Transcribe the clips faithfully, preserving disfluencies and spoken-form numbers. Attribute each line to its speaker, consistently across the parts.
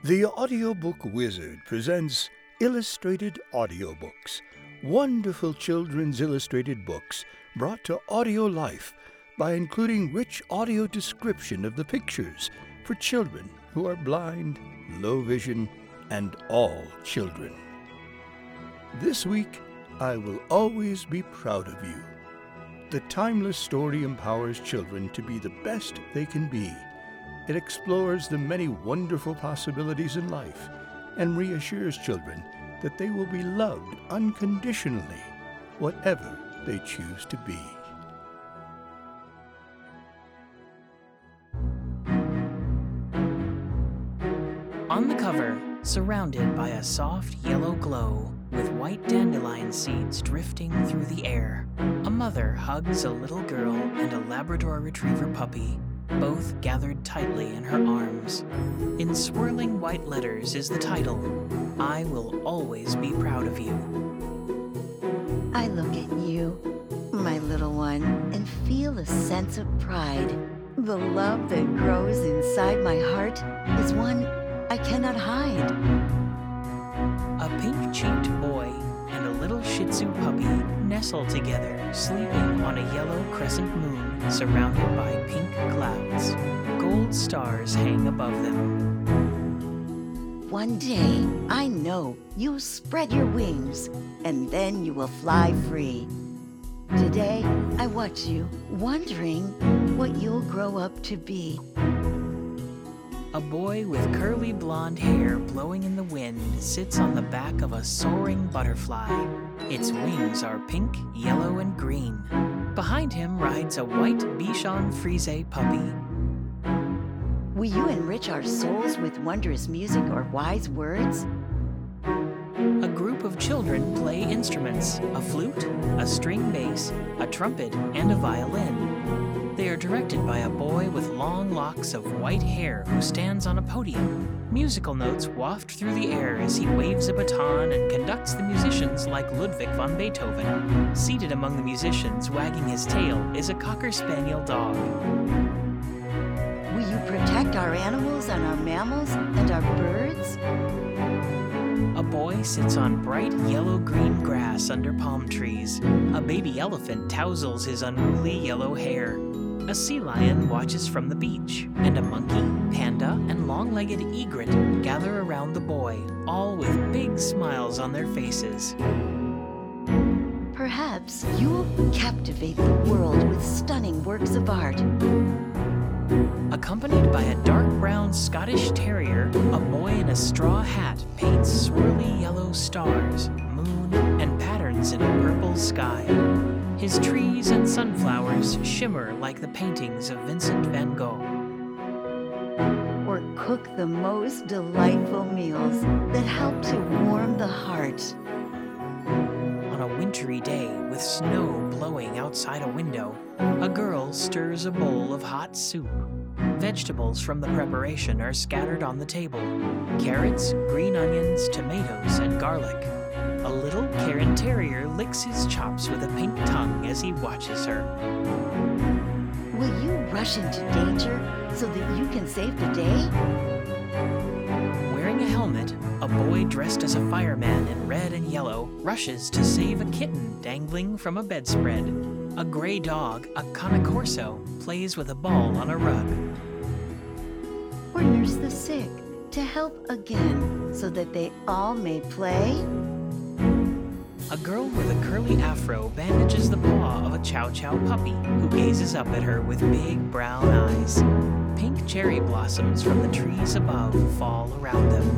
Speaker 1: The Audiobook Wizard presents Illustrated Audiobooks, wonderful children's illustrated books brought to audio life by including rich audio description of the pictures for children who are blind, low vision, and all children. This week, I Will Always Be Proud of You. The timeless story empowers children to be the best they can be. It explores the many wonderful possibilities in life and reassures children that they will be loved unconditionally, whatever they choose to be.
Speaker 2: On the cover, surrounded by a soft yellow glow, with white dandelion seeds drifting through the air, a mother hugs a little girl and a Labrador Retriever puppy, both gathered tightly in her arms. In swirling white letters is the title, I Will Always Be Proud of You.
Speaker 3: I look at you, my little one, and feel a sense of pride. The love that grows inside my heart is one I cannot hide.
Speaker 2: A pink-cheeked boy and a little Shih Tzu puppy nestle together, sleeping on a yellow crescent moon surrounded by pink clouds. Gold stars hang above them.
Speaker 3: One day, I know you'll spread your wings, and then you will fly free. Today, I watch you, wondering what you'll grow up to be.
Speaker 2: A boy with curly blonde hair blowing in the wind sits on the back of a soaring butterfly. Its wings are pink, yellow, and green. Behind him rides a white Bichon Frise puppy.
Speaker 3: Will you enrich our souls with wondrous music or wise words?
Speaker 2: A group of children play instruments, a flute, a string bass, a trumpet, and a violin. They are directed by a boy with long locks of white hair who stands on a podium. Musical notes waft through the air as he waves a baton and conducts the musicians like Ludwig van Beethoven. Seated among the musicians, wagging his tail, is a Cocker Spaniel dog.
Speaker 3: Will you protect our animals and our mammals and our birds?
Speaker 2: A boy sits on bright yellow-green grass under palm trees. A baby elephant touzles his unruly yellow hair. A sea lion watches from the beach, and a monkey, panda, and long-legged egret gather around the boy, all with big smiles on their faces.
Speaker 3: Perhaps you'll captivate the world with stunning works of art.
Speaker 2: Accompanied by a dark brown Scottish terrier, a boy in a straw hat paints swirly yellow stars, moon, and patterns in a purple sky. His trees and sunflowers shimmer like the paintings of Vincent van Gogh.
Speaker 3: Or cook the most delightful meals that help to warm the heart.
Speaker 2: On a wintry day with snow blowing outside a window, a girl stirs a bowl of hot soup. Vegetables from the preparation are scattered on the table. Carrots, green onions, tomatoes, and garlic. A little Cairn Terrier licks his chops with a pink tongue as he watches her.
Speaker 3: Will you rush into danger so that you can save the day?
Speaker 2: Wearing a helmet, a boy dressed as a fireman in red and yellow rushes to save a kitten dangling from a bedspread. A gray dog, a Cane Corso, plays with a ball on a rug.
Speaker 3: Or nurse the sick to help again so that they all may play?
Speaker 2: A girl with a curly afro bandages the paw of a Chow Chow puppy who gazes up at her with big brown eyes. Pink cherry blossoms from the trees above fall around them.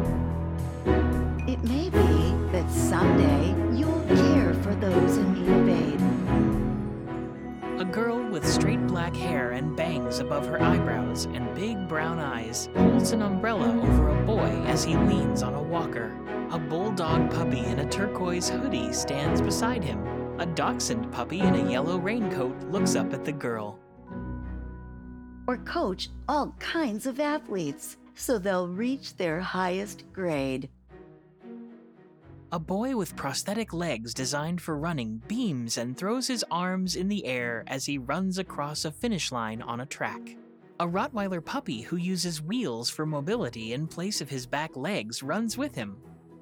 Speaker 3: It may be that someday you'll care for those in need of aid.
Speaker 2: A girl with straight black hair and bangs above her eyebrows and big brown eyes holds an umbrella over a boy as he leans on a walker. A bulldog puppy in a turquoise hoodie stands beside him. A dachshund puppy in a yellow raincoat looks up at the girl.
Speaker 3: Or coach all kinds of athletes so they'll reach their highest grade.
Speaker 2: A boy with prosthetic legs designed for running beams and throws his arms in the air as he runs across a finish line on a track. A Rottweiler puppy who uses wheels for mobility in place of his back legs runs with him.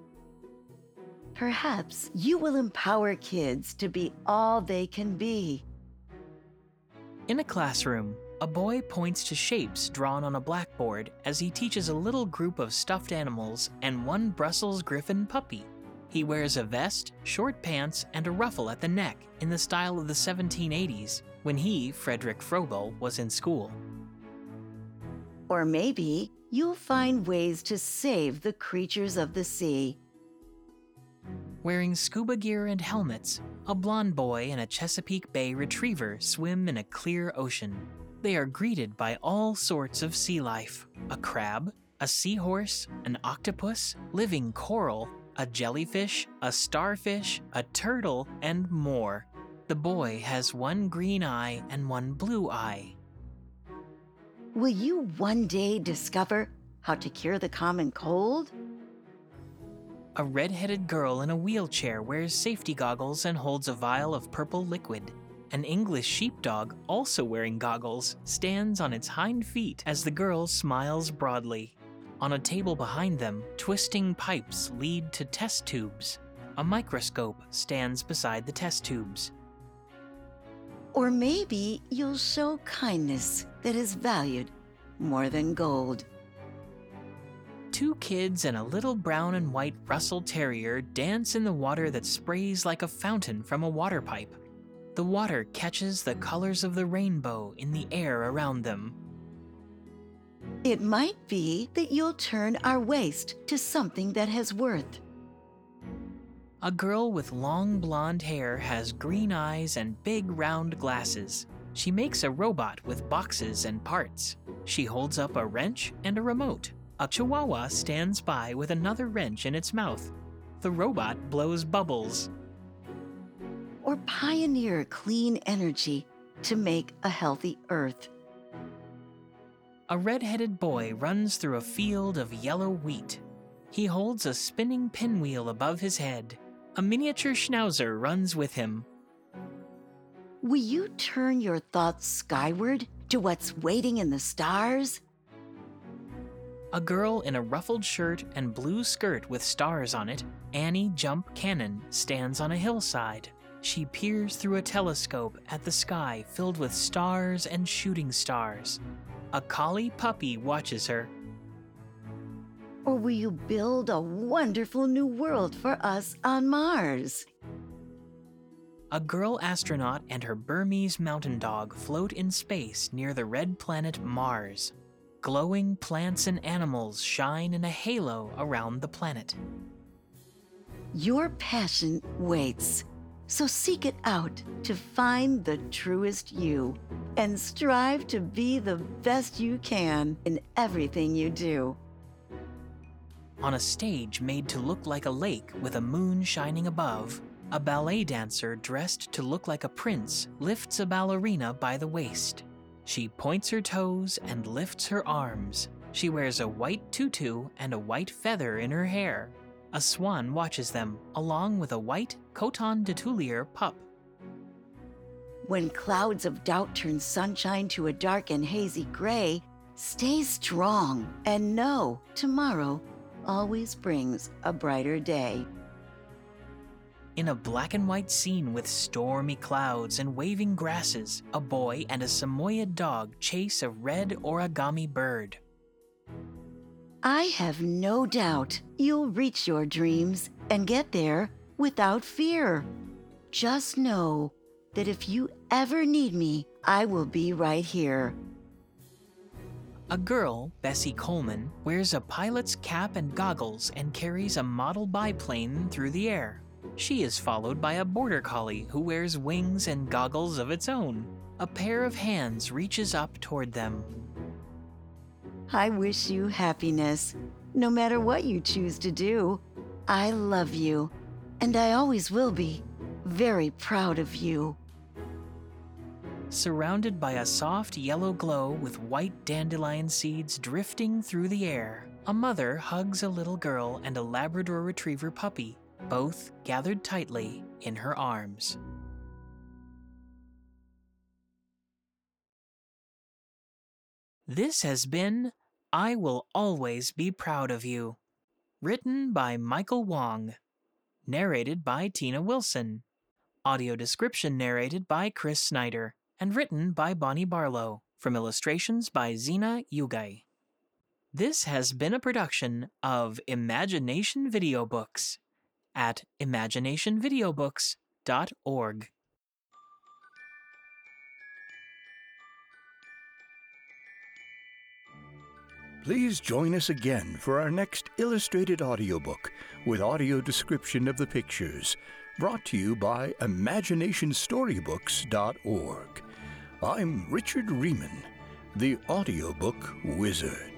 Speaker 3: Perhaps you will empower kids to be all they can be.
Speaker 2: In a classroom, a boy points to shapes drawn on a blackboard as he teaches a little group of stuffed animals and one Brussels Griffon puppy. He wears a vest, short pants, and a ruffle at the neck in the style of the seventeen eighties, when he, Frederick Froebel, was in school.
Speaker 3: Or maybe you'll find ways to save the creatures of the sea.
Speaker 2: Wearing scuba gear and helmets, a blond boy and a Chesapeake Bay retriever swim in a clear ocean. They are greeted by all sorts of sea life: a crab, a seahorse, an octopus, living coral, a jellyfish, a starfish, a turtle, and more. The boy has one green eye and one blue eye.
Speaker 3: Will you one day discover how to cure the common cold?
Speaker 2: A red-headed girl in a wheelchair wears safety goggles and holds a vial of purple liquid. An English sheepdog, also wearing goggles, stands on its hind feet as the girl smiles broadly. On a table behind them, twisting pipes lead to test tubes. A microscope stands beside the test tubes.
Speaker 3: Or maybe you'll show kindness that is valued more than gold.
Speaker 2: Two kids and a little brown and white Russell Terrier dance in the water that sprays like a fountain from a water pipe. The water catches the colors of the rainbow in the air around them.
Speaker 3: It might be that you'll turn our waste to something that has worth.
Speaker 2: A girl with long blonde hair has green eyes and big round glasses. She makes a robot with boxes and parts. She holds up a wrench and a remote. A chihuahua stands by with another wrench in its mouth. The robot blows bubbles.
Speaker 3: Or pioneer clean energy to make a healthy earth.
Speaker 2: A red-headed boy runs through a field of yellow wheat. He holds a spinning pinwheel above his head. A miniature schnauzer runs with him.
Speaker 3: Will you turn your thoughts skyward to what's waiting in the stars?
Speaker 2: A girl in a ruffled shirt and blue skirt with stars on it, Annie Jump Cannon, stands on a hillside. She peers through a telescope at the sky filled with stars and shooting stars. A collie puppy watches her.
Speaker 3: Or will you build a wonderful new world for us on Mars?
Speaker 2: A girl astronaut and her Burmese mountain dog float in space near the red planet Mars. Glowing plants and animals shine in a halo around the planet.
Speaker 3: Your passion waits, so seek it out to find the truest you and strive to be the best you can in everything you do.
Speaker 2: On a stage made to look like a lake with a moon shining above, a ballet dancer dressed to look like a prince lifts a ballerina by the waist. She points her toes and lifts her arms. She wears a white tutu and a white feather in her hair. A swan watches them, along with a white Coton de Tulier pup.
Speaker 3: When clouds of doubt turn sunshine to a dark and hazy gray, stay strong and know tomorrow always brings a brighter day.
Speaker 2: In a black and white scene with stormy clouds and waving grasses, a boy and a Samoyed dog chase a red origami bird.
Speaker 3: I have no doubt you'll reach your dreams and get there without fear. Just know that if you ever need me, I will be right here.
Speaker 2: A girl, Bessie Coleman, wears a pilot's cap and goggles and carries a model biplane through the air. She is followed by a border collie who wears wings and goggles of its own. A pair of hands reaches up toward them.
Speaker 3: I wish you happiness, no matter what you choose to do. I love you, and I always will be very proud of you.
Speaker 2: Surrounded by a soft yellow glow with white dandelion seeds drifting through the air, a mother hugs a little girl and a Labrador Retriever puppy, both gathered tightly in her arms. This has been I Will Always Be Proud of You. Written by Michael Wong. Narrated by Tina Wilson. Audio description narrated by Chris Snyder. And written by Bonnie Barlow. From illustrations by Zena Yugai. This has been a production of Imagination Video Books at imagination video books dot org.
Speaker 1: Please join us again for our next illustrated audiobook with audio description of the pictures, brought to you by imagination storybooks dot org. I'm Richard Riemann, the audiobook wizard.